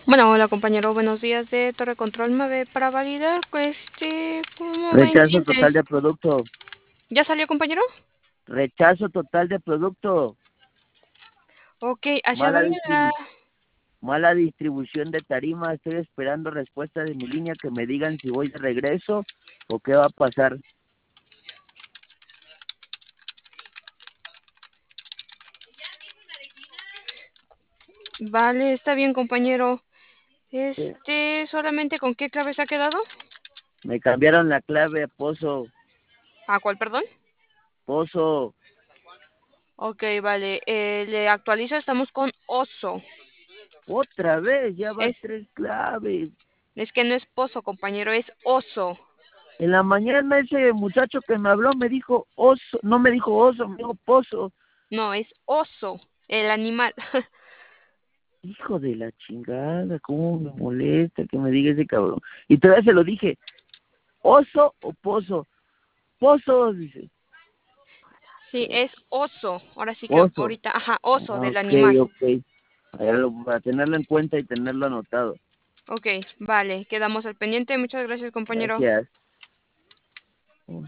Bueno, hola compañero, buenos días de Torre Control. Me ve para validar, ¿cómo va el Rechazo cliente? total de producto. ¿Ya salió compañero? Rechazo total de producto. Ok, hacia Mala dónde la... distribu- mala distribución de tarima. Estoy esperando respuesta de mi línea que me digan si voy de regreso o qué va a pasar. Vale, está bien compañero. Eh, Solamente con qué clave se ha quedado. Me cambiaron la clave, Pozo. ¿A cuál, perdón? Pozo. Ok, vale, le actualizo, estamos con oso. Otra vez, ya van Es, 3 claves. es que no es pozo, compañero, es oso. En la mañana ese muchacho que me habló me dijo oso, no me dijo oso, me dijo pozo. No, es oso, el animal. Hijo de la chingada, cómo me molesta que me diga ese cabrón. Y todavía se lo dije, ¿oso o pozo? Pozo, dice. Sí, es oso. Ahora sí que Oso. ahorita, ajá, oso del Ok, animal. ok. Para tenerlo en cuenta y tenerlo anotado. Ok, vale, quedamos al pendiente. Muchas gracias, compañero. Gracias.